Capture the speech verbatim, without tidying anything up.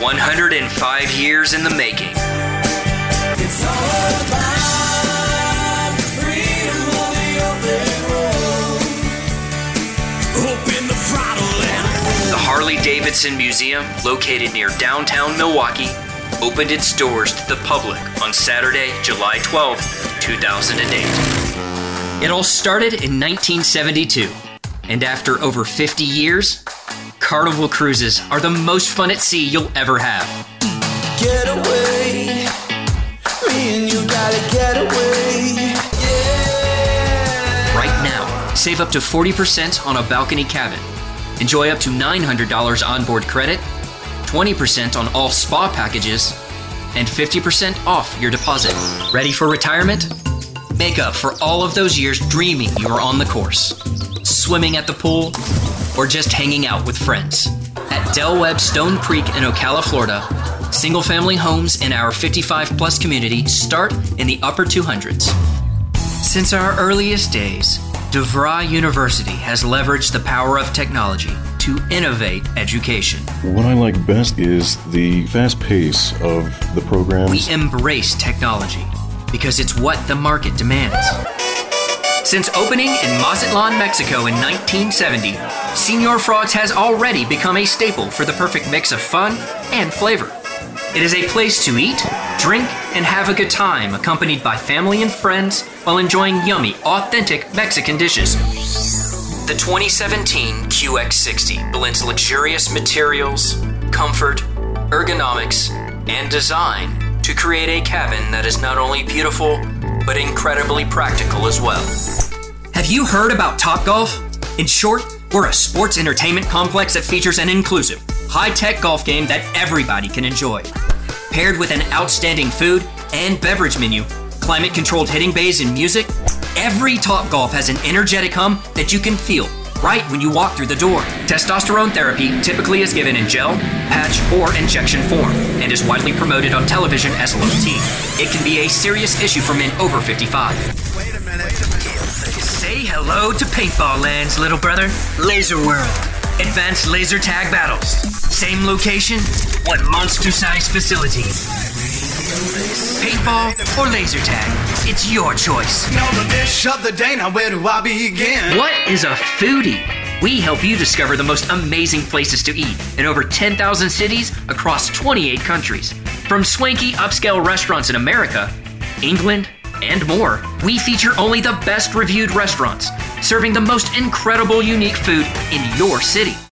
one hundred five years in the making. It's all about the freedom of the open road. Open the throttle and The Harley-Davidson Museum, located near downtown Milwaukee, opened its doors to the public on Saturday, July twelfth, two thousand eight. It all started in nineteen seventy-two, and after over fifty years, Carnival cruises are the most fun at sea you'll ever have. get away. Me and you gotta get away. Yeah. Right now, save up to forty percent on a balcony cabin. Enjoy up to nine hundred dollars onboard credit, twenty percent on all spa packages, and fifty percent off your deposit. Ready for retirement? Make up for all of those years dreaming you were on the course, swimming at the pool, or just hanging out with friends. At Del Webb Stone Creek in Ocala, Florida, single-family homes in our fifty-five plus community start in the upper two hundreds. Since our earliest days, DeVry University has leveraged the power of technology to innovate education. What I like best is the fast pace of the programs. We embrace technology because it's what the market demands. Since opening in Mazatlan, Mexico in nineteen seventy, Señor Frogs has already become a staple for the perfect mix of fun and flavor. It is a place to eat, drink, and have a good time, accompanied by family and friends while enjoying yummy, authentic Mexican dishes. The twenty seventeen Q X sixty blends luxurious materials, comfort, ergonomics, and design to create a cabin that is not only beautiful, but incredibly practical as well. Have you heard about Topgolf? In short, we're a sports entertainment complex that features an inclusive, high-tech golf game that everybody can enjoy. Paired with an outstanding food and beverage menu, climate-controlled hitting bays and music, every Topgolf has an energetic hum that you can feel right when you walk through the door. Testosterone therapy typically is given in gel, patch, or injection form, and is widely promoted on television as low T. It can be a serious issue for men over fifty-five. Wait a minute. Wait a minute. Say hello to Paintball Lands, little brother. Laser World. Advanced laser tag battles. Same location, one monster-sized facility. Paintball or laser tag, it's your choice. Know the dish of the day, now where do I begin? What is a foodie? We help you discover the most amazing places to eat in over ten thousand cities across twenty-eight countries. From swanky upscale restaurants in America, England, and more, we feature only the best reviewed restaurants, serving the most incredible unique food in your city.